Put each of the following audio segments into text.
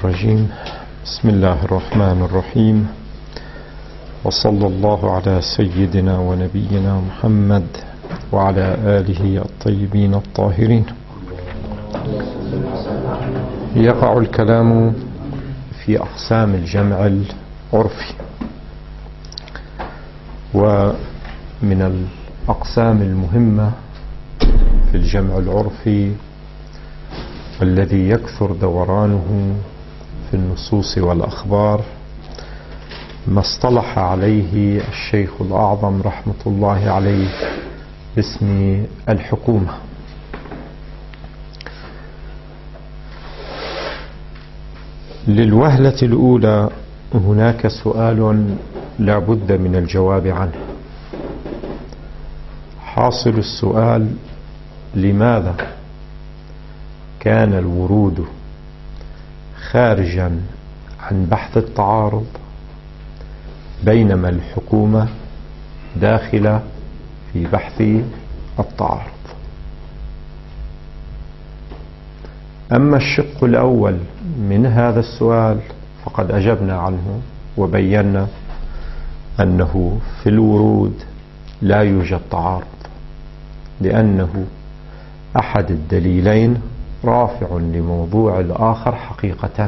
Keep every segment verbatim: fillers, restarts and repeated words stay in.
الرجيم. بسم الله الرحمن الرحيم، وصلى الله على سيدنا ونبينا محمد وعلى آله الطيبين الطاهرين. يقع الكلام في أقسام الجمع العرفي، ومن الأقسام المهمة في الجمع العرفي الذي يكثر دورانه في النصوص والأخبار ما اصطلح عليه الشيخ الأعظم رحمة الله عليه باسم الحكومة. للوهلة الأولى هناك سؤال لا بد من الجواب عنه. حاصل السؤال: لماذا كان الورود خارجا عن بحث التعارض بينما الحكومة داخلة في بحث التعارض؟ أما الشق الأول من هذا السؤال فقد أجبنا عنه وبينا أنه في الورود لا يوجد تعارض، لأنه أحد الدليلين رافع لموضوع الآخر حقيقة،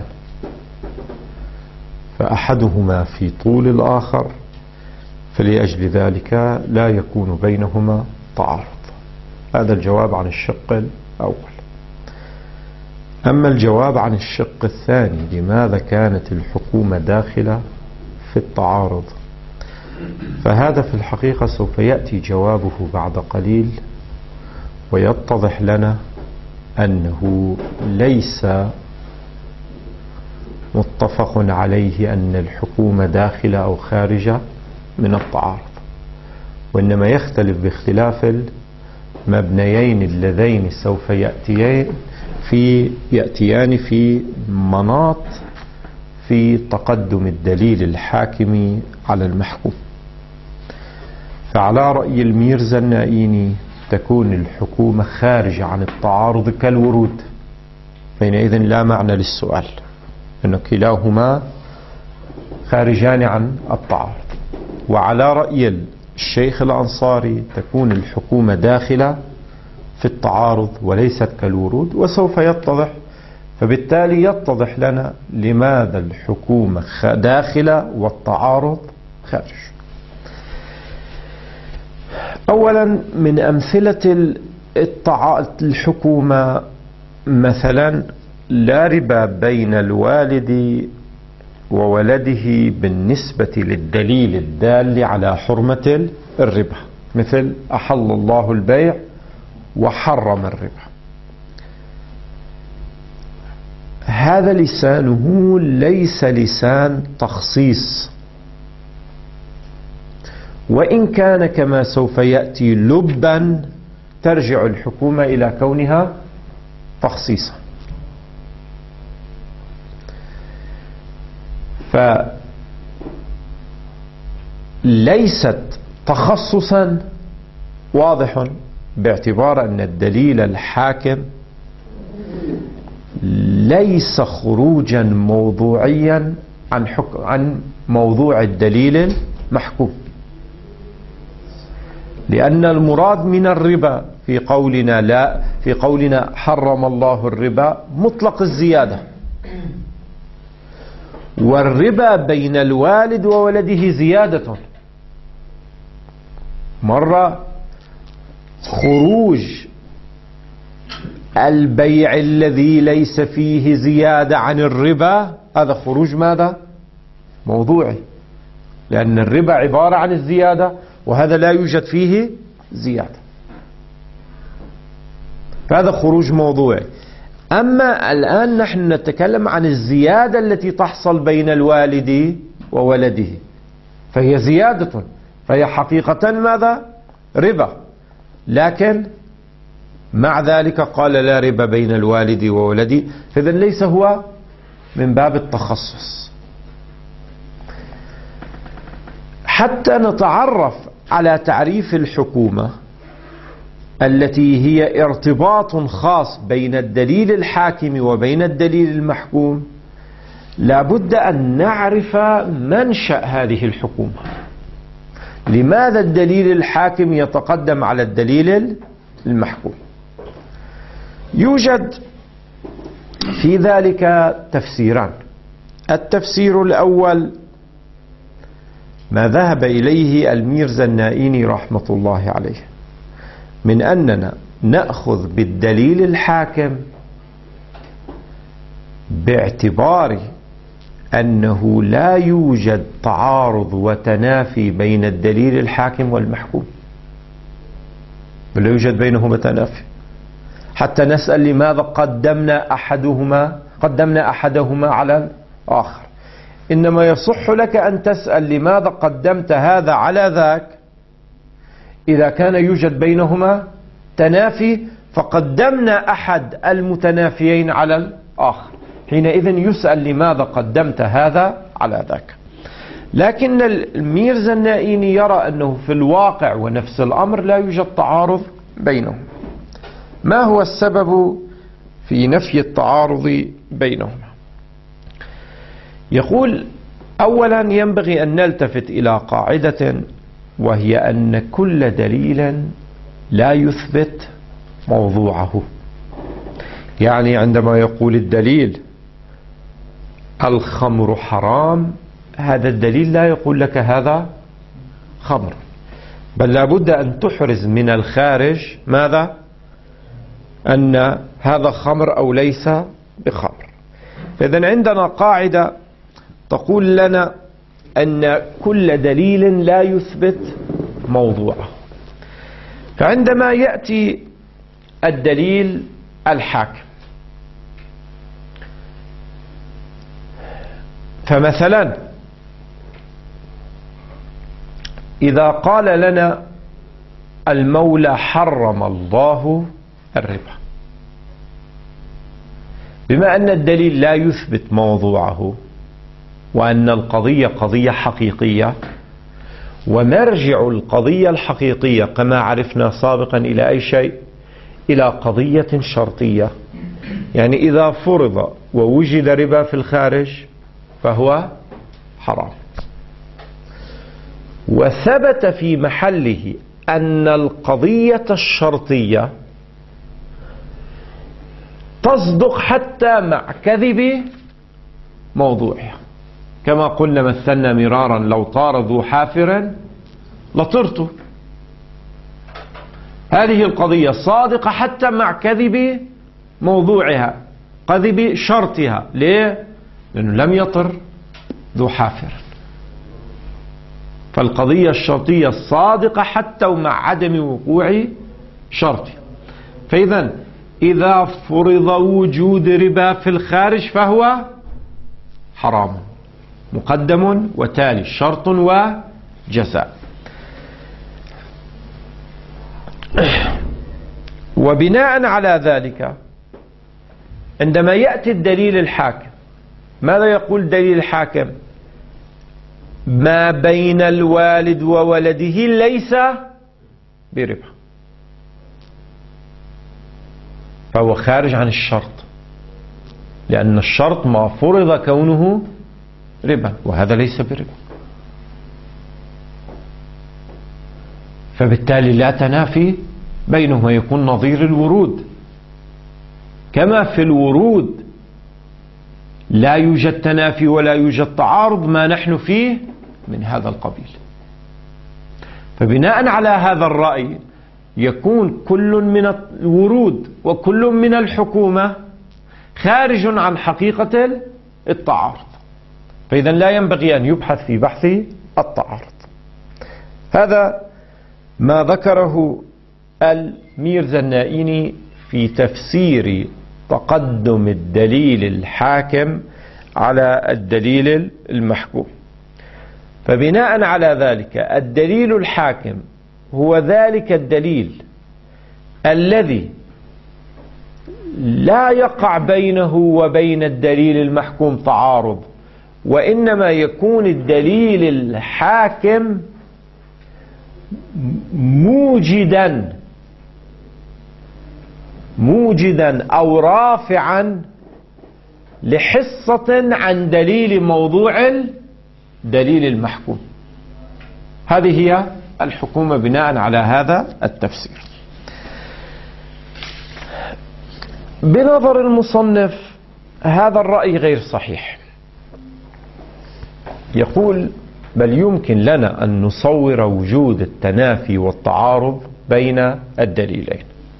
فأحدهما في طول الآخر، فلأجل ذلك لا يكون بينهما تعارض. هذا الجواب عن الشق الأول. أما الجواب عن الشق الثاني: لماذا كانت الحكومة داخلة في التعارض؟ فهذا في الحقيقة سوف يأتي جوابه بعد قليل، ويتضح لنا أنه ليس متفق عليه أن الحكومة داخلة أو خارجة من التعارض، وإنما يختلف باختلاف المبنيين اللذين سوف يأتيان في يأتيان في مناط في تقدم الدليل الحاكم على المحكوم. فعلى رأي الميرزا النائيني تكون الحكومة خارجة عن التعارض كالورود، حينئذ لا معنى للسؤال، أن كلاهما خارجان عن التعارض. وعلى رأي الشيخ الأنصاري تكون الحكومة داخلة في التعارض وليست كالورود، وسوف يتضح. فبالتالي يتضح لنا لماذا الحكومة داخلة والتعارض خارج. أولا، من أمثلة الحكومة مثلا لا ربا بين الوالد وولده بالنسبة للدليل الدال على حرمة الربا، مثل أحل الله البيع وحرم الربا. هذا لسانه ليس لسان تخصيص، وإن كان كما سوف يأتي لبا ترجع الحكومة إلى كونها تخصيصا. فليست تخصصا واضح، باعتبار أن الدليل الحاكم ليس خروجا موضوعيا عن حكم عن موضوع الدليل المحكوم، لأن المراد من الربا في قولنا لا في قولنا حرم الله الربا مطلق الزيادة، والربا بين الوالد وولده زيادة. مرة خروج البيع الذي ليس فيه زيادة عن الربا، هذا خروج ماذا؟ موضوعي، لأن الربا عبارة عن الزيادة وهذا لا يوجد فيه زيادة، فهذا خروج موضوعي. أما الآن نحن نتكلم عن الزيادة التي تحصل بين الوالد وولده، فهي زيادة، فهي حقيقة ماذا؟ ربا، لكن مع ذلك قال لا ربا بين الوالد وولده، فإذا ليس هو من باب التخصص. حتى نتعرف على تعريف الحكومة التي هي ارتباط خاص بين الدليل الحاكم وبين الدليل المحكوم، لابد أن نعرف منشأ هذه الحكومة. لماذا الدليل الحاكم يتقدم على الدليل المحكوم؟ يوجد في ذلك تفسيران. التفسير الأول ما ذهب إليه الميرزا النائيني رحمة الله عليه، من أننا نأخذ بالدليل الحاكم باعتبار أنه لا يوجد تعارض وتنافي بين الدليل الحاكم والمحكوم، بل لا يوجد بينهما تنافي، حتى نسأل لماذا قدمنا أحدهما قدمنا أحدهما على الآخر. إنما يصح لك أن تسأل لماذا قدمت هذا على ذاك إذا كان يوجد بينهما تنافي، فقدمنا أحد المتنافيين على الآخر، حينئذ يسأل لماذا قدمت هذا على ذاك. لكن الميرزا النائيني يرى أنه في الواقع ونفس الأمر لا يوجد تعارض بينهم. ما هو السبب في نفي التعارض بينهما؟ يقول: أولا ينبغي أن نلتفت إلى قاعدة، وهي أن كل دليل لا يثبت موضوعه. يعني عندما يقول الدليل الخمر حرام، هذا الدليل لا يقول لك هذا خمر، بل لابد أن تحرز من الخارج ماذا؟ أن هذا خمر أو ليس بخمر. فإذن عندنا قاعدة تقول لنا أن كل دليل لا يثبت موضوعه. فعندما يأتي الدليل الحاكم، فمثلا إذا قال لنا المولى حرم الله الربا، بما أن الدليل لا يثبت موضوعه، وأن القضية قضية حقيقية، ومرجع القضية الحقيقية كما عرفنا سابقا إلى أي شيء؟ إلى قضية شرطية. يعني إذا فرض ووجد ربا في الخارج فهو حرام، وثبت في محله أن القضية الشرطية تصدق حتى مع كذب موضوعها، كما قلنا مثلنا مرارا: لو طار ذو حافر لطرت. هذه القضية صادقة حتى مع كذب موضوعها، كذب شرطها. ليه؟ لأنه لم يطر ذو حافر. فالقضية الشرطية صادقة حتى ومع عدم وقوع شرطها. فإذا إذا فرض وجود ربا في الخارج فهو حرام مقدم وتالي، شرط وجزاء. وبناء على ذلك عندما يأتي الدليل الحاكم، ماذا يقول الدليل الحاكم؟ ما بين الوالد وولده ليس بربا، فهو خارج عن الشرط، لأن الشرط ما فرض كونه ربا، وهذا ليس بربا. فبالتالي لا تنافي بينهما، يكون نظير الورود. كما في الورود لا يوجد تنافي ولا يوجد تعارض، ما نحن فيه من هذا القبيل. فبناء على هذا الرأي يكون كل من الورود وكل من الحكومة خارج عن حقيقة التعارض، فإذا لا ينبغي أن يبحث في بحث التعارض. هذا ما ذكره الميرزا النائيني في تفسير تقدم الدليل الحاكم على الدليل المحكوم. فبناء على ذلك الدليل الحاكم هو ذلك الدليل الذي لا يقع بينه وبين الدليل المحكوم تعارض، وإنما يكون الدليل الحاكم موجدا موجدا أو رافعا لحصة عن دليل موضوع الدليل المحكوم. هذه هي الحكومة بناء على هذا التفسير. بنظر المصنف هذا الرأي غير صحيح. يقول: بل يمكن لنا أن نصور وجود التنافي والتعارض بين الدليلين،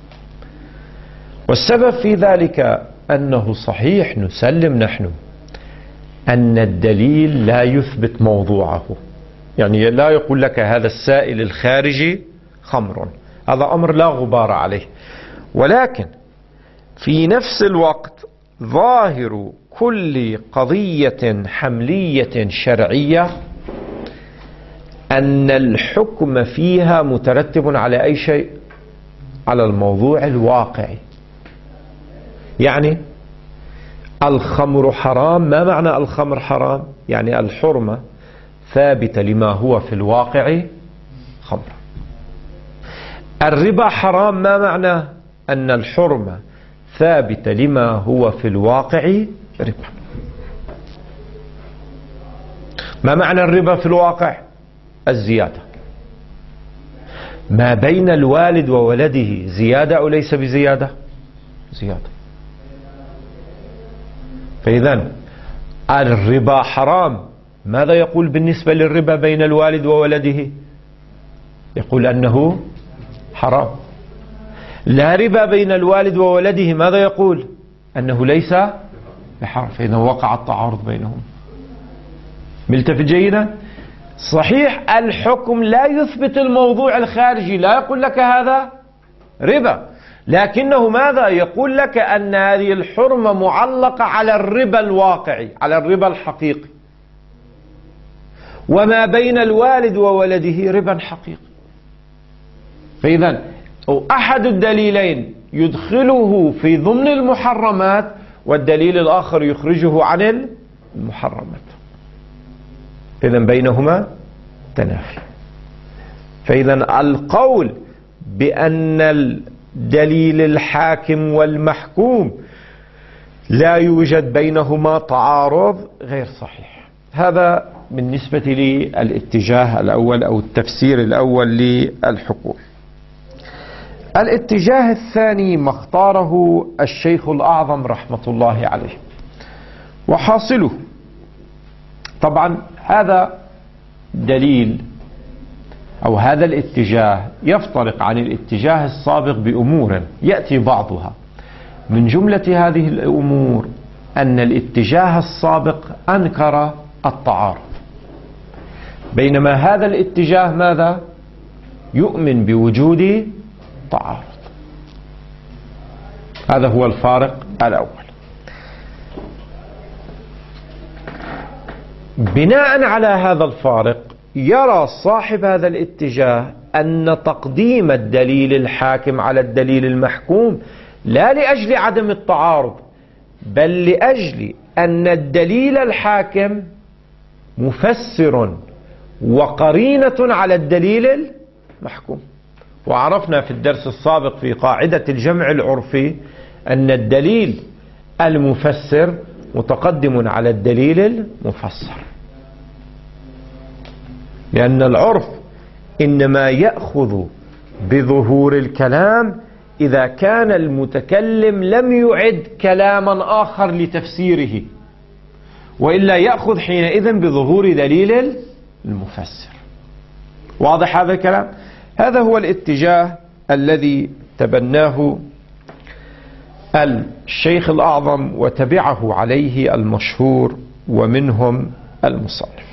والسبب في ذلك أنه صحيح نسلم نحن أن الدليل لا يثبت موضوعه، يعني لا يقول لك هذا السائل الخارجي خمر، هذا أمر لا غبار عليه، ولكن في نفس الوقت ظاهر كل قضية حملية شرعية أن الحكم فيها مترتب على أي شيء؟ على الموضوع الواقعي. يعني الخمر حرام، ما معنى الخمر حرام؟ يعني الحرمة ثابتة لما هو في الواقع خمر. الربا حرام، ما معنى؟ أن الحرمة ثابتة لما هو في الواقع ربا. ما معنى الربا في الواقع؟ الزيادة. ما بين الوالد وولده زيادة أو ليس بزيادة؟ زيادة. فإذن الربا حرام، ماذا يقول بالنسبة للربا بين الوالد وولده؟ يقول أنه حرام. لا ربا بين الوالد وولده، ماذا يقول؟ أنه ليس بحرام. فإذا وقع التعارض بينهم. ملتفت جيدا؟ صحيح الحكم لا يثبت الموضوع الخارجي، لا يقول لك هذا ربا، لكنه ماذا يقول لك؟ أن هذه الحرمة معلقة على الربا الواقعي، على الربا الحقيقي، وما بين الوالد وولده ربا حقيقي. فإذا أحد الدليلين يدخله في ضمن المحرمات، والدليل الآخر يخرجه عن المحرمات. إذا بينهما تنافي. فإذا القول بأن الدليل الحاكم والمحكوم لا يوجد بينهما تعارض غير صحيح. هذا بالنسبة للاتجاه الأول أو التفسير الأول للحكم. الاتجاه الثاني ما اختاره الشيخ الأعظم رحمة الله عليه، وحاصله طبعا هذا دليل أو هذا الاتجاه يفترق عن الاتجاه السابق بأمور يأتي بعضها. من جملة هذه الأمور أن الاتجاه السابق أنكر التعارض، بينما هذا الاتجاه ماذا؟ يؤمن بوجود تعارض. هذا هو الفارق الأول. بناء على هذا الفارق يرى صاحب هذا الاتجاه أن تقديم الدليل الحاكم على الدليل المحكوم لا لأجل عدم التعارض، بل لأجل أن الدليل الحاكم مفسر وقرينة على الدليل المحكوم. وعرفنا في الدرس السابق في قاعدة الجمع العرفي أن الدليل المفسر متقدم على الدليل المفسر، لأن العرف إنما يأخذ بظهور الكلام إذا كان المتكلم لم يعد كلاما آخر لتفسيره، وإلا يأخذ حينئذ بظهور دليل المفسر. واضح هذا الكلام؟ هذا هو الاتجاه الذي تبناه الشيخ الأعظم وتبعه عليه المشهور ومنهم المصنف.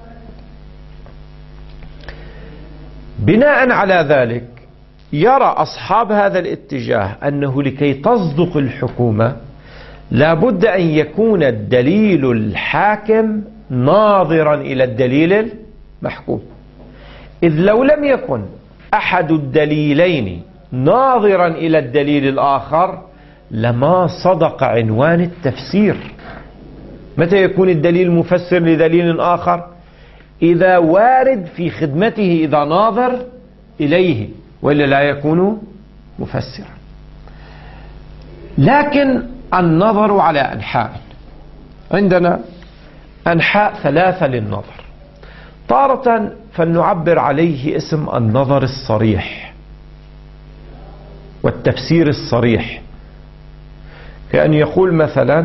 بناء على ذلك يرى أصحاب هذا الاتجاه أنه لكي تصدق الحكومة لابد أن يكون الدليل الحاكم ناظرا إلى الدليل المحكوم، إذ لو لم يكن أحد الدليلين ناظرا إلى الدليل الآخر لما صدق عنوان التفسير. متى يكون الدليل مفسر لدليل آخر؟ إذا وارد في خدمته، إذا ناظر إليه، وإلا لا يكون مفسرا. لكن النظر على أنحاء، عندنا أنحاء ثلاثة للنظر. تارة فلنعبر عليه اسم النظر الصريح والتفسير الصريح، كأن يقول مثلا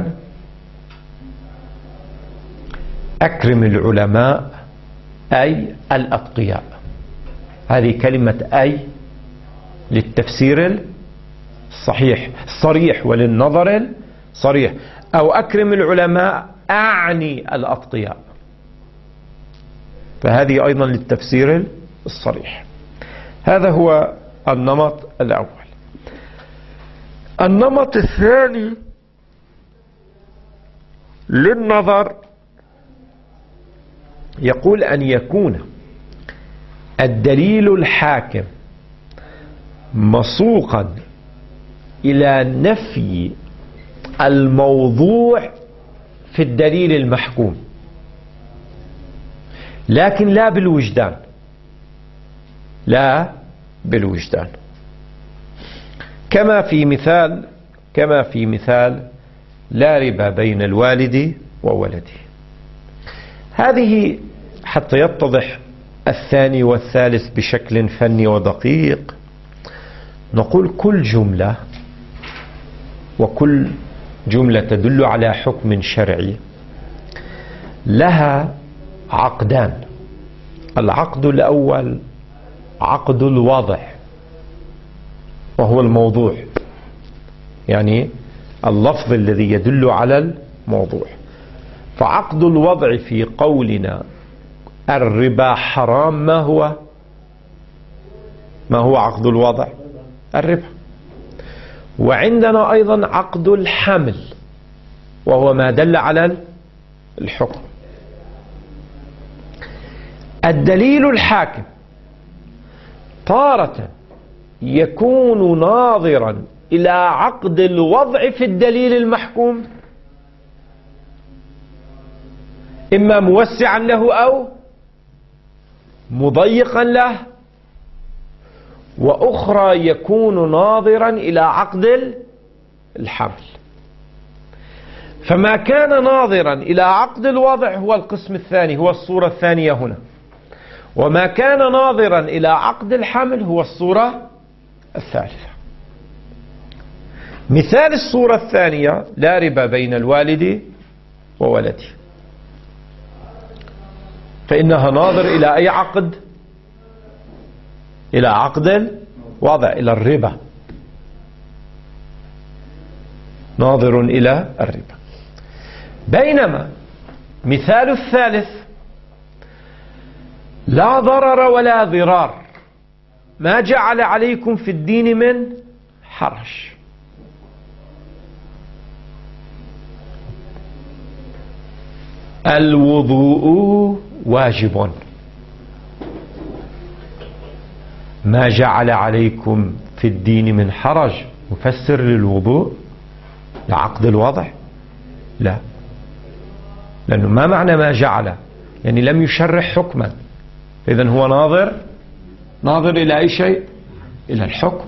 أكرم العلماء أي الأتقياء. هذه كلمة أي للتفسير الصحيح الصريح وللنظر الصريح، أو أكرم العلماء أعني الأتقياء، فهذه أيضا للتفسير الصريح. هذا هو النمط الأول. النمط الثاني للنظر يقول أن يكون الدليل الحاكم مسوقا إلى نفي الموضوع في الدليل المحكوم، لكن لا بالوجدان، لا بالوجدان، كما في مثال كما في مثال لا ربا بين الوالد وولده. هذه حتى يتضح الثاني والثالث بشكل فني ودقيق، نقول كل جملة وكل جملة تدل على حكم شرعي لها عقدان. العقد الأول عقد الوضع، وهو الموضوع، يعني اللفظ الذي يدل على الموضوع. فعقد الوضع في قولنا الربا حرام، ما هو ما هو عقد الوضع؟ الربا. وعندنا أيضا عقد الحمل، وهو ما دل على الحكم. الدليل الحاكم تارة يكون ناظرا إلى عقد الوضع في الدليل المحكوم، إما موسعا له أو مضيقا له، وأخرى يكون ناظرا إلى عقد الحمل. فما كان ناظرا إلى عقد الوضع هو القسم الثاني، هو الصورة الثانية هنا، وما كان ناظرا إلى عقد الحمل هو الصورة الثالثة. مثال الصورة الثانية لا ربا بين الوالد وولده، فإنها ناظر إلى أي عقد؟ إلى عقد الوضع، إلى الربا، ناظر إلى الربا. بينما مثال الثالث لا ضرر ولا ضرار، ما جعل عليكم في الدين من حرج. الوضوء واجب، ما جعل عليكم في الدين من حرج. مفسر للوضوء لعقد الوضع؟ لا، لأنه ما معنى ما جعل؟ يعني لم يشرح حكما، إذن هو ناظر ناظر إلى أي شيء؟ إلى الحكم.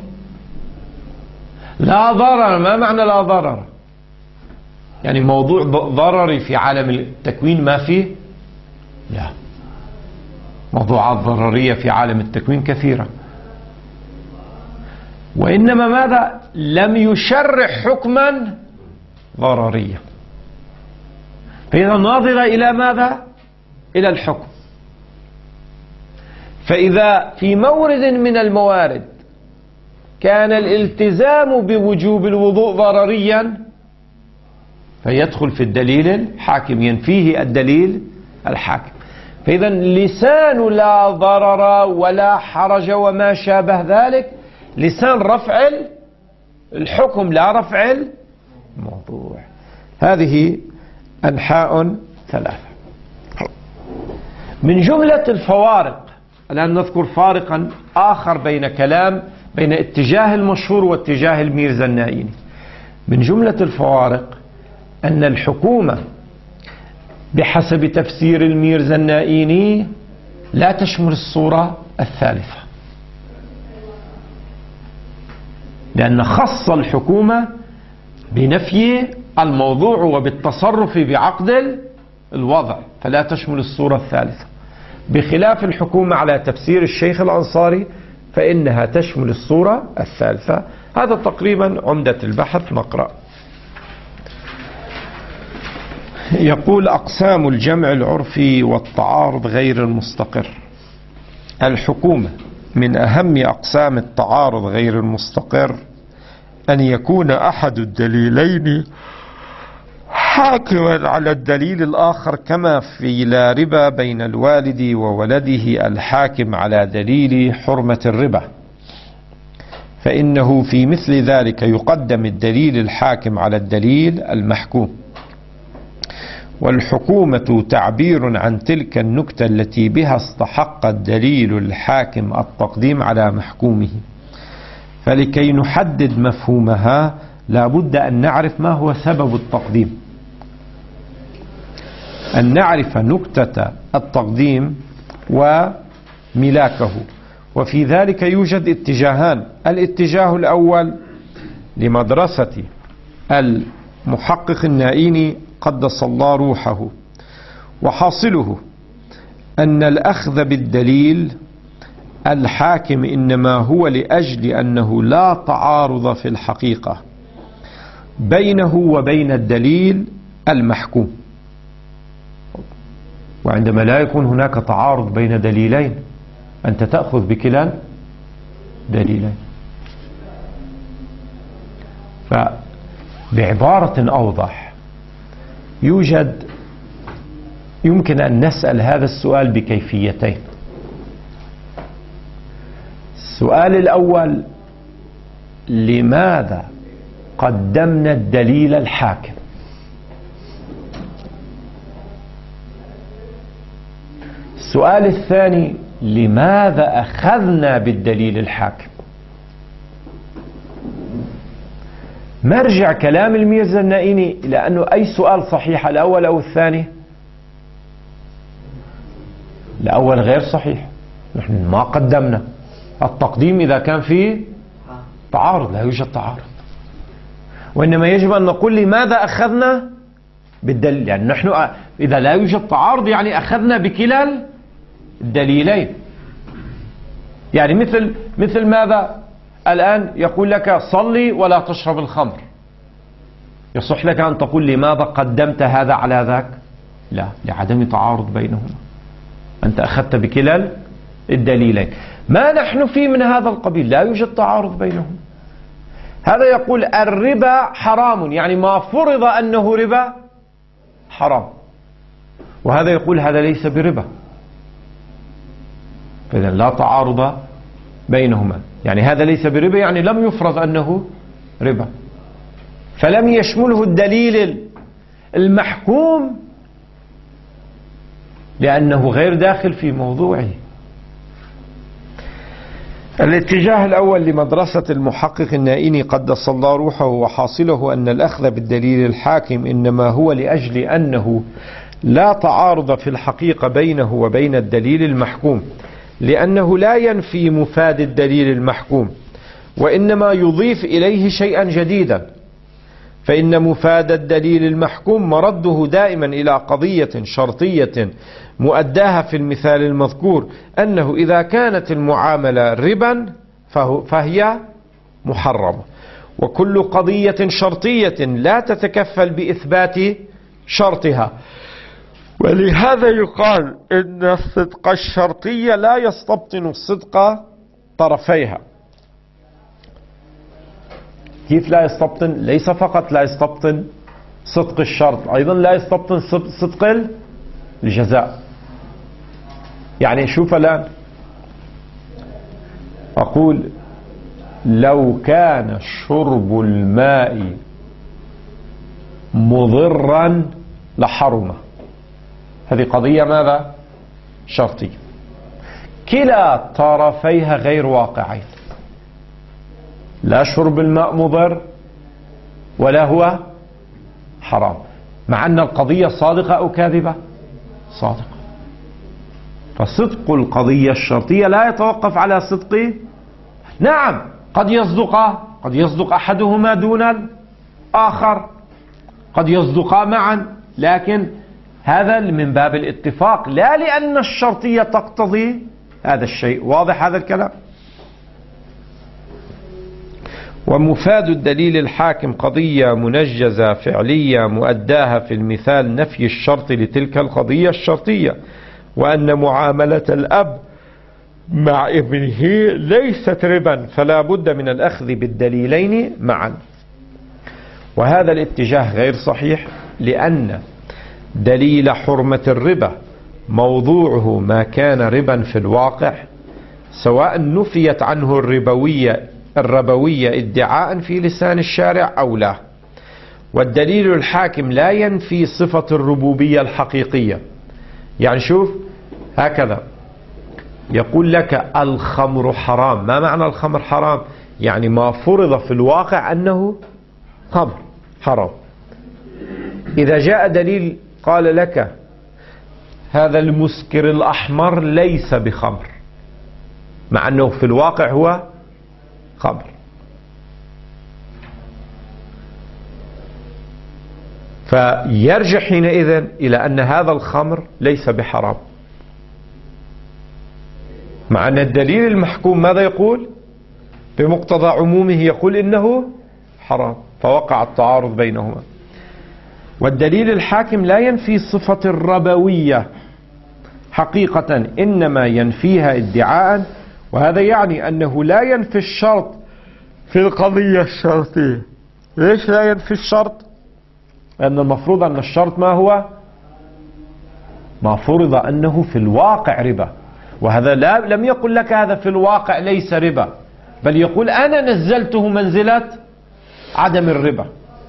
لا ضرر، ما معنى لا ضرر؟ يعني موضوع ضرري في عالم التكوين ما فيه؟ لا، موضوعات ضررية في عالم التكوين كثيرة، وإنما ماذا؟ لم يشرح حكما ضرريا، فإذا ناظر إلى ماذا؟ إلى الحكم. فإذا في مورد من الموارد كان الالتزام بوجوب الوضوء ضرريا فيدخل في الدليل الحاكم، ينفيه الدليل الحاكم. فإذا لسان لا ضرر ولا حرج وما شابه ذلك لسان رفع الحكم لا رفع الموضوع. هذه أنحاء ثلاثة. من جملة الفوارق، الآن نذكر فارقا آخر بين كلام بين اتجاه المشهور واتجاه الميرزا النائيني. من جملة الفوارق أن الحكومة بحسب تفسير الميرزا النائيني لا تشمل الصورة الثالثة، لأن خص الحكومة بنفي الموضوع وبالتصرف بعقد الوضع، فلا تشمل الصورة الثالثة، بخلاف الحكومة على تفسير الشيخ الأنصاري فإنها تشمل الصورة الثالثة. هذا تقريبا عمدة البحث. نقرأ. يقول: أقسام الجمع العرفي والتعارض غير المستقر. الحكومة: من أهم أقسام التعارض غير المستقر أن يكون أحد الدليلين حاكما على الدليل الآخر، كما في لا ربا بين الوالد وولده الحاكم على دليل حرمة الربا، فإنه في مثل ذلك يقدم الدليل الحاكم على الدليل المحكوم. والحكومة تعبير عن تلك النكتة التي بها استحق الدليل الحاكم التقديم على محكومه. فلكي نحدد مفهومها لا بد أن نعرف ما هو سبب التقديم، أن نعرف نكتة التقديم وملاكه. وفي ذلك يوجد اتجاهان: الاتجاه الأول لمدرسة المحقق النائيني قدس الله روحه، وحاصله أن الأخذ بالدليل الحاكم إنما هو لأجل أنه لا تعارض في الحقيقة بينه وبين الدليل المحكوم. وعندما لا يكون هناك تعارض بين دليلين أنت تأخذ بكلا دليلين. فبعبارة أوضح، يوجد يمكن أن نسأل هذا السؤال بكيفيتين. السؤال الأول: لماذا قدمنا الدليل الحاكم؟ السؤال الثاني: لماذا أخذنا بالدليل الحاكم؟ مرجع كلام الميرزا النائيني إلى أنه أي سؤال صحيح، الأول أو الثاني؟ الأول غير صحيح، نحن ما قدمنا. التقديم إذا كان فيه تعارض، لا يوجد تعارض، وإنما يجب أن نقول لماذا أخذنا بالدليل. يعني نحن إذا لا يوجد تعارض يعني أخذنا بكلا الدليلين. يعني مثل مثل ماذا الآن يقول لك صلي ولا تشرب الخمر، يصح لك أن تقول لماذا قدمت هذا على ذاك؟ لا، لعدم تعارض بينهما، أنت أخذت بكلا الدليلين. ما نحن فيه من هذا القبيل، لا يوجد تعارض بينهم. هذا يقول الربا حرام، يعني ما فرض أنه ربا حرام، وهذا يقول هذا ليس بربا، فإذا لا تعارض بينهما. يعني هذا ليس بربا يعني لم يفرض أنه ربا، فلم يشمله الدليل المحكوم لأنه غير داخل في موضوعه. الاتجاه الأول لمدرسة المحقق النائيني قدس الله روحه، وحاصله أن الأخذ بالدليل الحاكم إنما هو لأجل أنه لا تعارض في الحقيقة بينه وبين الدليل المحكوم، لأنه لا ينفي مفاد الدليل المحكوم وإنما يضيف إليه شيئا جديدا. فإن مفاد الدليل المحكوم مرده دائما إلى قضية شرطية مؤداها في المثال المذكور، أنه إذا كانت المعاملة ربا فهي محرمة، وكل قضية شرطية لا تتكفل بإثبات شرطها. ولهذا يقال إن الصدق الشرطية لا يستبطن صدق طرفيها. كيف لا يستبطن؟ ليس فقط لا يستبطن صدق الشرط، أيضا لا يستبطن صدق الجزاء. يعني شوف الآن، أقول لو كان شرب الماء مضرا لحرمه، هذه قضية ماذا؟ شرطية، كلا طرفيها غير واقعين، لا شرب الماء مضر ولا هو حرام، مع أن القضية صادقة أو كاذبة؟ صادقة. فصدق القضية الشرطية لا يتوقف على صدق، نعم قد يصدق قد يصدق أحدهما دون الآخر، قد يصدقا معا، لكن هذا من باب الاتفاق لا لأن الشرطية تقتضي هذا الشيء. واضح هذا الكلام؟ ومفاد الدليل الحاكم قضية منجزة فعلية مؤداها في المثال نفي الشرط لتلك القضية الشرطية، وأن معاملة الأب مع ابنه ليست ربا، فلا بد من الأخذ بالدليلين معا. وهذا الاتجاه غير صحيح، لأن دليل حرمة الربا موضوعه ما كان ربا في الواقع، سواء نفيت عنه الربوية الربوية ادعاء في لسان الشارع أو لا. والدليل الحاكم لا ينفي صفة الربوبية الحقيقية. يعني شوف هكذا يقول لك الخمر حرام. ما معنى الخمر حرام؟ يعني ما فرض في الواقع أنه خمر حرام. إذا جاء دليل قال لك هذا المسكر الأحمر ليس بخمر، مع أنه في الواقع هو خمر، فيرجع حينئذ إلى أن هذا الخمر ليس بحرام، مع أن الدليل المحكوم ماذا يقول؟ بمقتضى عمومه يقول إنه حرام، فوقع التعارض بينهما. والدليل الحاكم لا ينفي صفة الربوية حقيقة، إنما ينفيها ادعاء، وهذا يعني أنه لا ينفي الشرط في القضية الشرطية. ليش لا ينفي الشرط؟ لأن المفروض أن الشرط ما هو؟ ما فرض أنه في الواقع ربا، وهذا لا لم يقل لك هذا في الواقع ليس ربا، بل يقول أنا نزلته منزلة عدم الربا،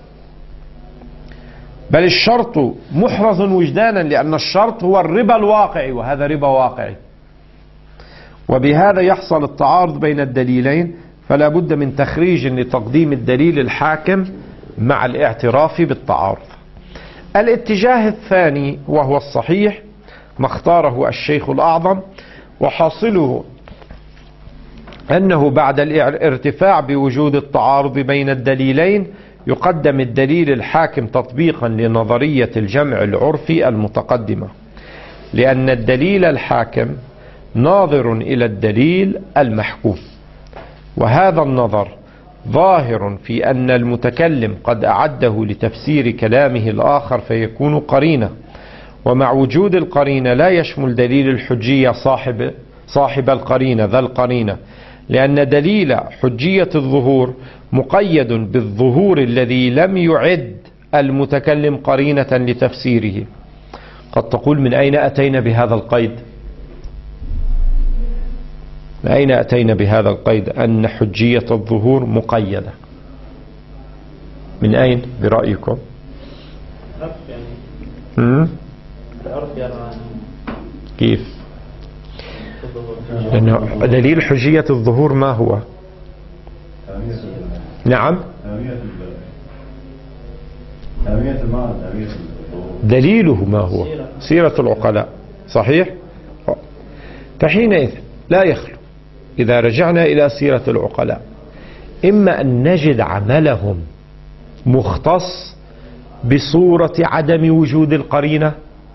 بل الشرط محرز وجدانا، لأن الشرط هو الربا الواقعي، وهذا ربا واقعي. وبهذا يحصل التعارض بين الدليلين، فلا بد من تخريج لتقديم الدليل الحاكم مع الاعتراف بالتعارض. الاتجاه الثاني وهو الصحيح ما اختاره الشيخ الأعظم، وحاصله أنه بعد الارتفاع بوجود التعارض بين الدليلين يقدم الدليل الحاكم تطبيقا لنظرية الجمع العرفي المتقدمة، لأن الدليل الحاكم ناظر إلى الدليل المحكوم، وهذا النظر ظاهر في أن المتكلم قد أعده لتفسير كلامه الآخر فيكون قرينة، ومع وجود القرينة لا يشمل دليل الحجية صاحب صاحب القرينة ذا القرينة، لأن دليل حجية الظهور مقيد بالظهور الذي لم يعد المتكلم قرينة لتفسيره. قد تقول من أين أتينا بهذا القيد؟ من أين أتينا بهذا القيد أن حجية الظهور مقيدة؟ من أين برأيكم؟ كيف؟ لأنه دليل حجية الظهور ما هو؟ نعم، دليله ما هو؟ سيرة العقلاء، صحيح؟ فحينئذ لا يخلو إذا رجعنا إلى سيرة العقلاء إما أن نجد عملهم مختص بصورة عدم وجود القرينة،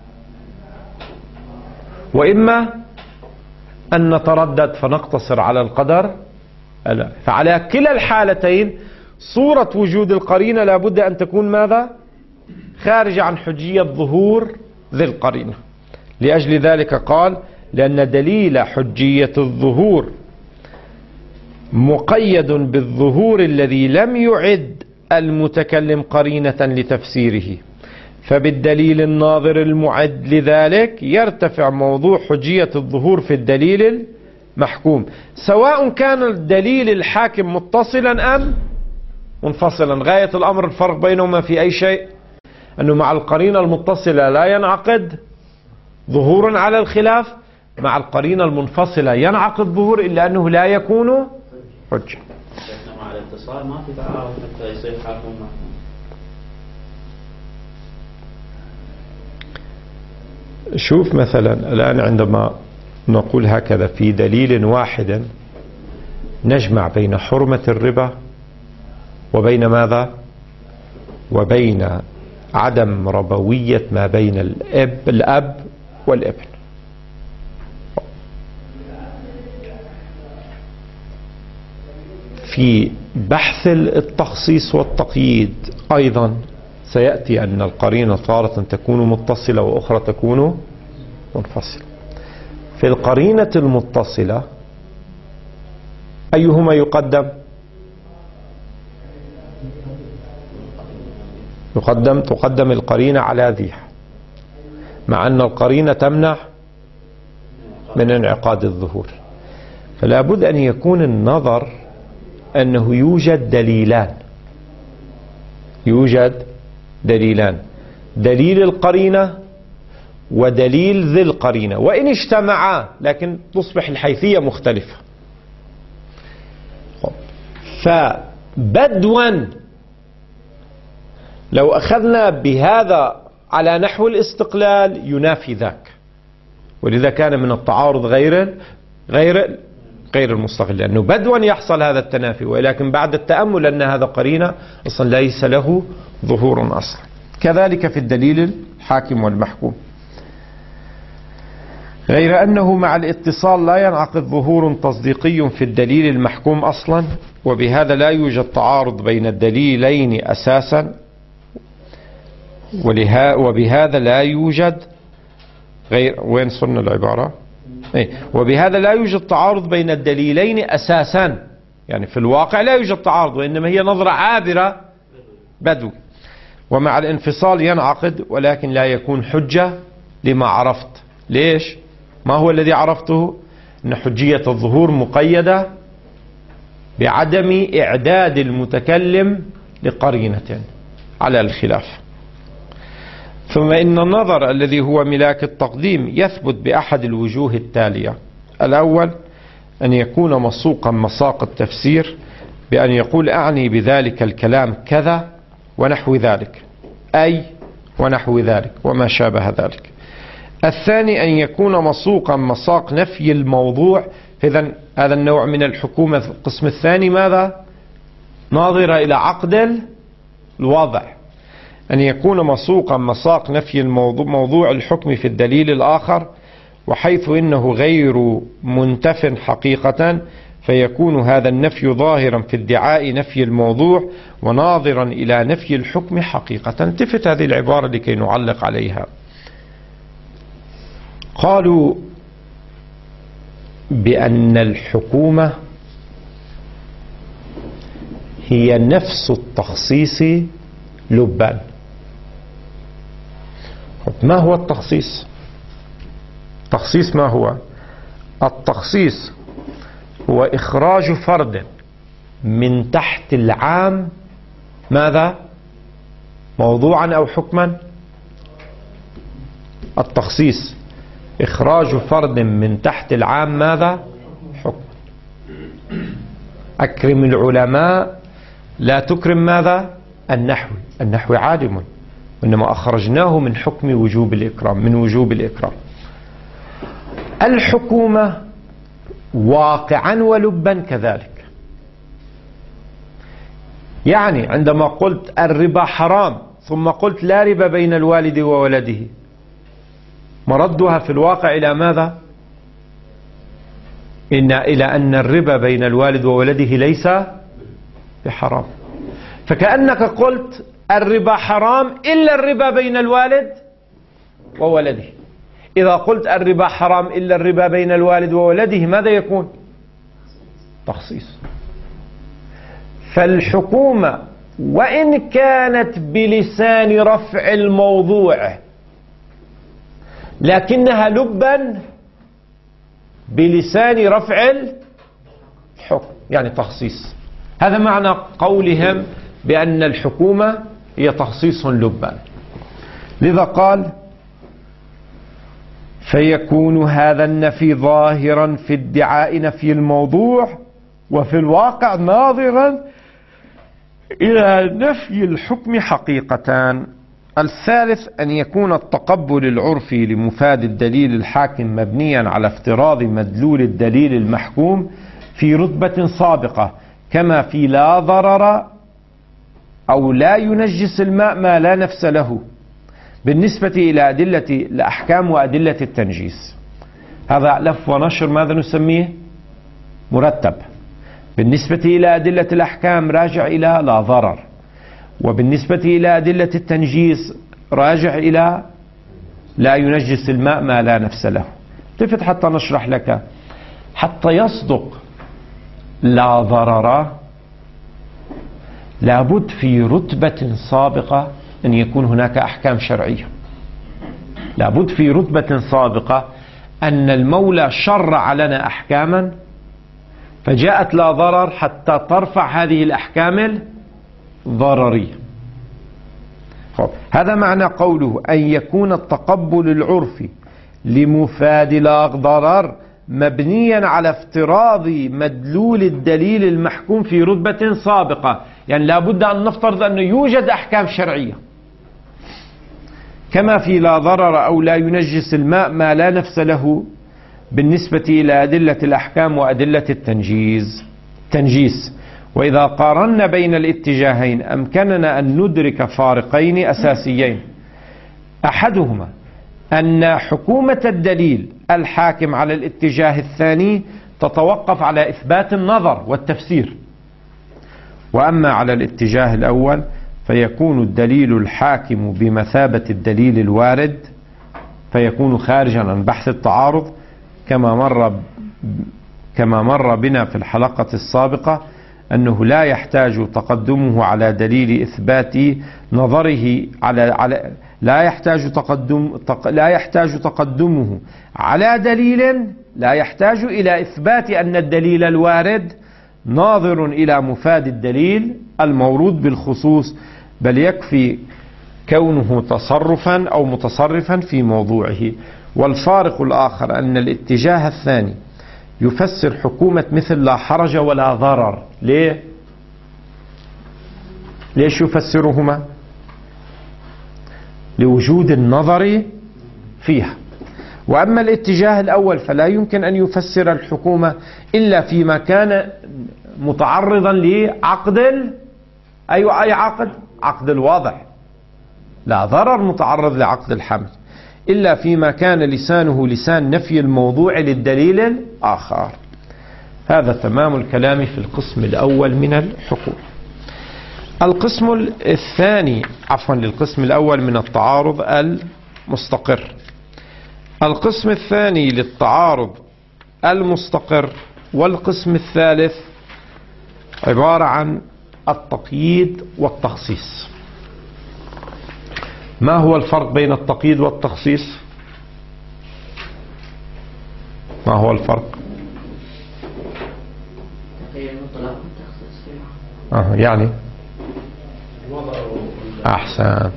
وإما أن نتردد فنقتصر على القدر. لا. فعلى كلا الحالتين صورة وجود القرينة لابد أن تكون ماذا؟ خارج عن حجية ظهور ذي القرينة. لأجل ذلك قال لأن دليل حجية الظهور مقيد بالظهور الذي لم يعد المتكلم قرينة لتفسيره، فبالدليل الناظر المعد لذلك يرتفع موضوع حجية الظهور في الدليل المحكوم، سواء كان الدليل الحاكم متصلا أم منفصلا. غاية الأمر الفرق بينهما في أي شيء؟ أنه مع القرينة المتصلة لا ينعقد ظهور على الخلاف، مع القرينة المنفصلة ينعقد ظهور إلا أنه لا يكون حجة. مع الاتصال ما في تعارض حتى يصير حاكم محكوم. شوف مثلا الآن عندما نقول هكذا في دليل واحد نجمع بين حرمة الربا وبين ماذا؟ وبين عدم ربوية ما بين الأب, الأب والابن. في بحث التخصيص والتقييد أيضا سيأتي أن القرينة تارة تكون متصلة وأخرى تكون منفصلة. في القرينة المتصلة أيهما يقدم؟ يقدم تقدم القرينة على ذيها، مع أن القرينة تمنع من انعقاد الظهور. فلا بد أن يكون النظر أنه يوجد دليلان، يوجد دليلان، دليل القرينة ودليل ذي القرينة، وإن اجتمعا لكن تصبح الحيثية مختلفة. فبدوا لو أخذنا بهذا على نحو الاستقلال ينافي ذاك، ولذا كان من التعارض غير غير غير المستقل، لأنه بدوا يحصل هذا التنافي، ولكن بعد التأمل أن هذا قرينة أصلا ليس له ظهور أصلا. كذلك في الدليل الحاكم والمحكوم، غير أنه مع الاتصال لا ينعقد ظهور تصديقي في الدليل المحكوم أصلا، وبهذا لا يوجد تعارض بين الدليلين أساسا، وبهذا لا يوجد غير وين صرنا العبارة إيه؟ وبهذا لا يوجد تعارض بين الدليلين أساسا، يعني في الواقع لا يوجد تعارض، وإنما هي نظرة عابرة بدو. ومع الانفصال ينعقد ولكن لا يكون حجة لما عرفت. ليش؟ ما هو الذي عرفته؟ أن حجية الظهور مقيدة بعدم إعداد المتكلم لقرينة على الخلاف. ثم إن النظر الذي هو ملاك التقديم يثبت بأحد الوجوه التالية: الأول أن يكون مسوقا مساق التفسير بأن يقول أعني بذلك الكلام كذا ونحو ذلك، أي ونحو ذلك وما شابه ذلك. الثاني أن يكون مسوقا مساق نفي الموضوع. إذن هذا النوع من الحكومة القسم الثاني ماذا؟ ناظرة إلى عقد الوضع. أن يكون مسوقا مساق نفي الموضوع موضوع الحكم في الدليل الآخر، وحيث إنه غير منتف حقيقة فيكون هذا النفي ظاهرا في ادعاء نفي الموضوع وناظرا إلى نفي الحكم حقيقة. انتفت هذه العبارة لكي نعلق عليها. قالوا بأن الحكومة هي نفس التخصيص لبا. ما هو التخصيص؟ التخصيص ما هو؟ التخصيص هو إخراج فرد من تحت العام ماذا؟ موضوعا أو حكما. التخصيص إخراج فرد من تحت العام ماذا؟ حكم. أكرم العلماء لا تكرم ماذا؟ النحو. النحو عالم، وإنما أخرجناه من حكم وجوب الإكرام، من وجوب الإكرام. الحكومة واقعا ولبا كذلك. يعني عندما قلت الربا حرام ثم قلت لا ربا بين الوالد وولده، مردها في الواقع إلى ماذا؟ إن إلى أن الربا بين الوالد وولده ليس بحرام. فكأنك قلت الربا حرام إلا الربا بين الوالد وولده. إذا قلت الربا حرام إلا الربا بين الوالد وولده ماذا يكون؟ تخصيص. فالحكومة وإن كانت بلسان رفع الموضوع لكنها لبا بلسان رفع الحكم، يعني تخصيص. هذا معنى قولهم بأن الحكومة هي تخصيص لبا. لذا قال فيكون هذا النفي ظاهرا في ادعاء نفي الموضوع وفي الواقع ناظرا إلى نفي الحكم حقيقتان. الثالث أن يكون التقبل العرفي لمفاد الدليل الحاكم مبنيا على افتراض مدلول الدليل المحكوم في رتبة سابقة، كما في لا ضرر أو لا ينجس الماء ما لا نفس له بالنسبة إلى أدلة الأحكام وأدلة التنجيس. هذا لف ونشر ماذا نسميه؟ مرتب. بالنسبة إلى أدلة الأحكام راجع إلى لا ضرر، وبالنسبة إلى أدلة التنجيس راجع إلى لا ينجس الماء ما لا نفس له. التفت حتى نشرح لك. حتى يصدق لا ضرر لابد في رتبة سابقة أن يكون هناك أحكام شرعية. لابد في رتبة سابقة أن المولى شرع لنا أحكاما فجاءت لا ضرر حتى ترفع هذه الأحكام الضررية. هذا معنى قوله أن يكون التقبل العرفي لمفاد لا ضرر مبنيا على افتراض مدلول الدليل المحكوم في رتبة سابقة. يعني لابد أن نفترض أنه يوجد أحكام شرعية كما في لا ضرر أو لا ينجس الماء ما لا نفس له بالنسبة إلى أدلة الأحكام وأدلة التنجيز تنجيس. وإذا قارنا بين الاتجاهين أمكننا أن ندرك فارقين أساسيين. أحدهما أن حكومة الدليل الحاكم على الاتجاه الثاني تتوقف على إثبات النظر والتفسير، وأما على الاتجاه الأول فيكون الدليل الحاكم بمثابة الدليل الوارد، فيكون خارجا عن بحث التعارض كما مر كما مر بنا في الحلقة السابقة أنه لا يحتاج تقدمه على دليل إثبات نظره على على لا يحتاج تقدم لا يحتاج تقدمه على دليل لا يحتاج إلى إثبات أن الدليل الوارد ناظر إلى مفاد الدليل المورود بالخصوص، بل يكفي كونه تصرفا أو متصرفا في موضوعه. والفارق الآخر أن الاتجاه الثاني يفسر حكومة مثل لا حرج ولا ضرر. ليه؟ ليش يفسرهما؟ لوجود النظر فيها. وأما الاتجاه الأول فلا يمكن أن يفسر الحكومة إلا فيما كان متعرضا لعقد أي أي عقد عقد الواضح. لا ضرر متعرض لعقد الحمل إلا فيما كان لسانه لسان نفي الموضوع للدليل الآخر. هذا تمام الكلام في القسم الأول من الحكومة. القسم الثاني عفوا للقسم الأول من التعارض المستقر. القسم الثاني للتعارض المستقر والقسم الثالث عبارة عن التقييد والتخصيص. ما هو الفرق بين التقييد والتخصيص؟ ما هو الفرق؟ آه يعني أحسن.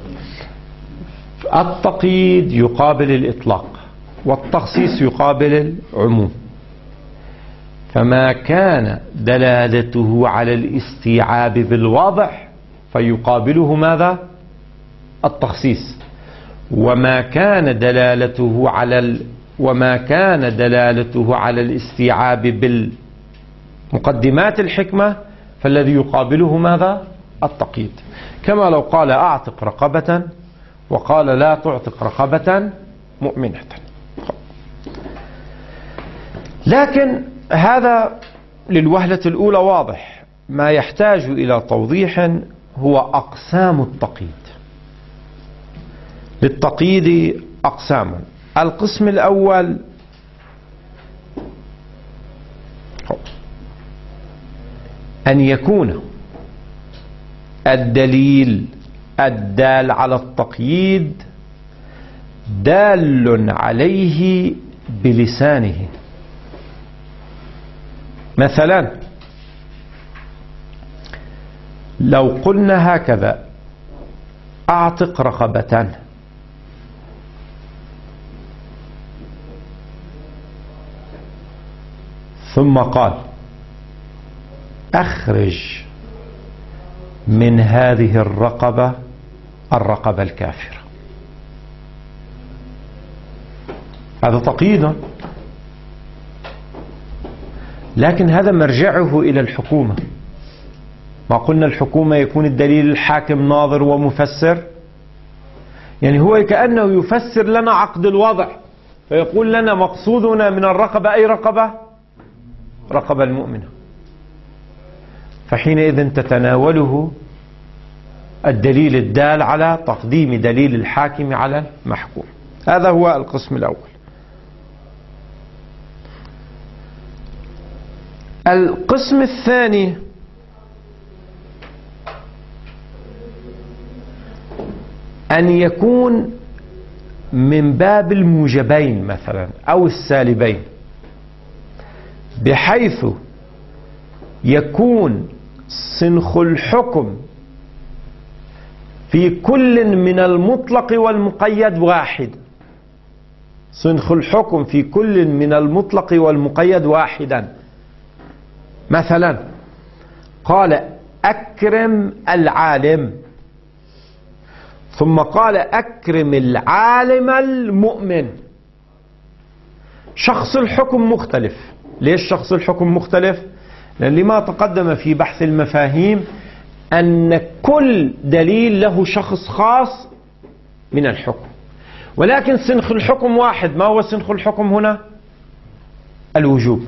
التقييد يقابل الإطلاق والتخصيص يقابل العموم. فما كان دلالته على الاستيعاب بالواضح فيقابله ماذا؟ التخصيص. وما كان دلالته على ال... وما كان دلالته على الاستيعاب بالمقدمات الحكمة فالذي يقابله ماذا؟ التقييد. كما لو قال أعتق رقبة وقال لا تعتق رقبة مؤمنة. لكن هذا للوهلة الأولى واضح. ما يحتاج إلى توضيح هو أقسام التقييد. للتقييد أقسام. القسم الأول أن يكون الدليل الدال على التقييد دال عليه بلسانه. مثلا لو قلنا هكذا أعتق رقبة ثم قال أخرج من هذه الرقبة الرقبة الكافرة، هذا تقييد، لكن هذا مرجعه إلى الحكومة. ما قلنا الحكومة يكون الدليل الحاكم ناظر ومفسر، يعني هو كأنه يفسر لنا عقد الوضع، فيقول لنا مقصودنا من الرقبة أي رقبة؟ رقبة المؤمنة. فحينئذ تتناوله الدليل الدال على تقديم دليل الحاكم على المحكوم. هذا هو القسم الأول. القسم الثاني أن يكون من باب الموجبين مثلا أو السالبين، بحيث يكون سنخ الحكم في كل من المطلق والمقيد واحد. سنخ الحكم في كل من المطلق والمقيد واحدا. مثلا قال أكرم العالم، ثم قال أكرم العالم المؤمن. شخص الحكم مختلف. ليش شخص الحكم مختلف؟ لأن لما تقدم في بحث المفاهيم أن كل دليل له شخص خاص من الحكم، ولكن سنخ الحكم واحد. ما هو سنخ الحكم هنا؟ الوجوب.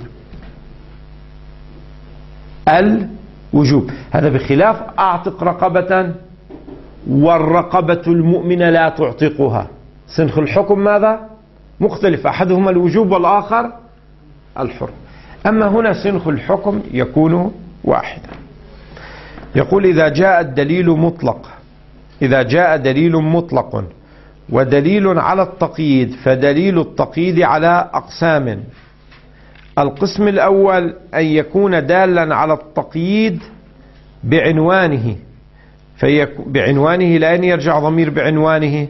الوجوب. هذا بخلاف أعتق رقبة والرقبة المؤمنة لا تعتقها. سنخ الحكم ماذا؟ مختلف، أحدهما الوجوب والآخر الحر. أما هنا سنخ الحكم يكون واحدا. يقول إذا جاء الدليل مطلق إذا جاء دليل مطلق ودليل على التقييد، فدليل التقييد على أقسام. القسم الأول أن يكون دالا على التقييد بعنوانه، فيكون بعنوانه لأن يرجع ضمير بعنوانه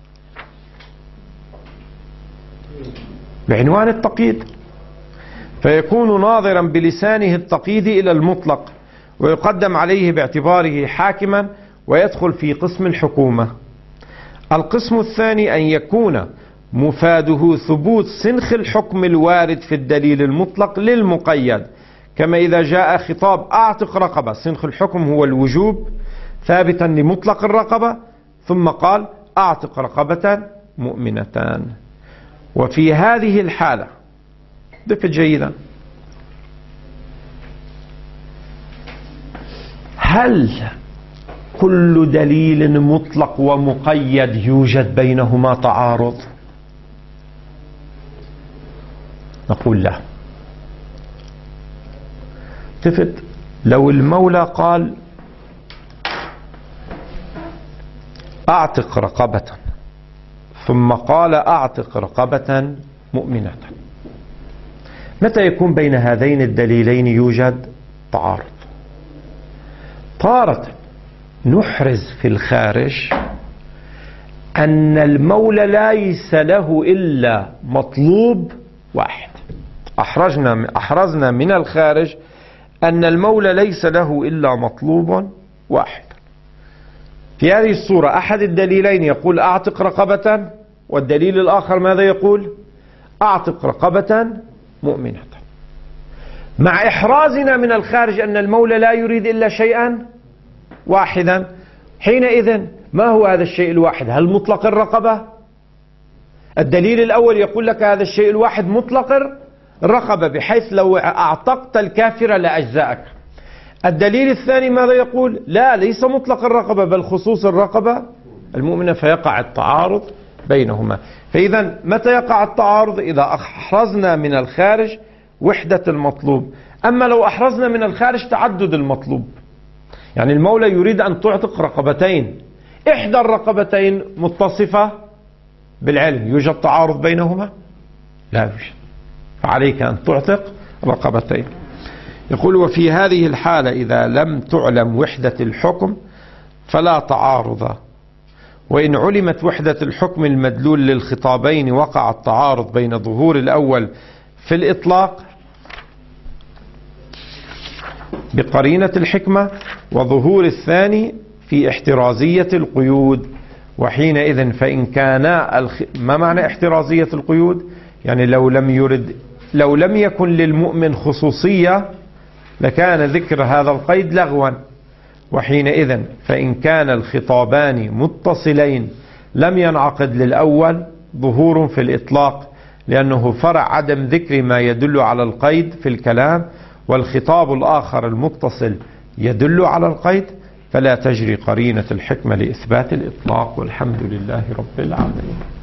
بعنوان التقييد، فيكون ناظرا بلسانه التقييد إلى المطلق، ويقدم عليه باعتباره حاكما، ويدخل في قسم الحكومة. القسم الثاني أن يكون مفاده ثبوت سنخ الحكم الوارد في الدليل المطلق للمقيد، كما إذا جاء خطاب أعتق رقبة، سنخ الحكم هو الوجوب ثابتا لمطلق الرقبة، ثم قال أعتق رقبة مؤمنة. وفي هذه الحالة دقة جيدة، هل كل دليل مطلق ومقيد يوجد بينهما تعارض؟ نقول لا. التفت، لو المولى قال أعتق رقبة ثم قال أعتق رقبة مؤمنة، متى يكون بين هذين الدليلين يوجد تعارض؟ تارة نحرز في الخارج أن المولى ليس له إلا مطلوب واحد. أحرجنا أحرزنا من الخارج أن المولى ليس له إلا مطلوب واحد. في هذه الصورة أحد الدليلين يقول أعتق رقبة، والدليل الآخر ماذا يقول؟ أعتق رقبة مؤمنة. مع إحرازنا من الخارج أن المولى لا يريد إلا شيئا واحدا، حينئذ ما هو هذا الشيء الواحد؟ هل مطلق الرقبة؟ الدليل الأول يقول لك هذا الشيء الواحد مطلق الرقبة، بحيث لو أعتقت الكافر لأجزاءك. الدليل الثاني ماذا يقول؟ لا، ليس مطلق الرقبة بل خصوص الرقبة المؤمنة، فيقع التعارض بينهما. فإذا متى يقع التعارض؟ إذا أحرزنا من الخارج وحدة المطلوب. أما لو أحرزنا من الخارج تعدد المطلوب، يعني المولى يريد أن تعتق رقبتين، إحدى الرقبتين متصفة بالعلم، يوجد تعارض بينهما؟ لا يوجد، فعليك أن تعتق رقبتين. يقول وفي هذه الحالة إذا لم تعلم وحدة الحكم فلا تعارض، وإن علمت وحدة الحكم المدلول للخطابين وقع التعارض بين ظهور الأول في الإطلاق بقرينة الحكمة وظهور الثاني في احترازية القيود. وحينئذ فإن كان الخ... ما معنى احترازية القيود؟ يعني لو لم يرد لو لم يكن للمؤمن خصوصية لكان ذكر هذا القيد لغوا، وحينئذ فإن كان الخطابان متصلين لم ينعقد للأول ظهور في الإطلاق، لأنه فرع عدم ذكر ما يدل على القيد في الكلام، والخطاب الآخر المتصل يدل على القيد، فلا تجري قرينة الحكمة لإثبات الإطلاق. والحمد لله رب العالمين.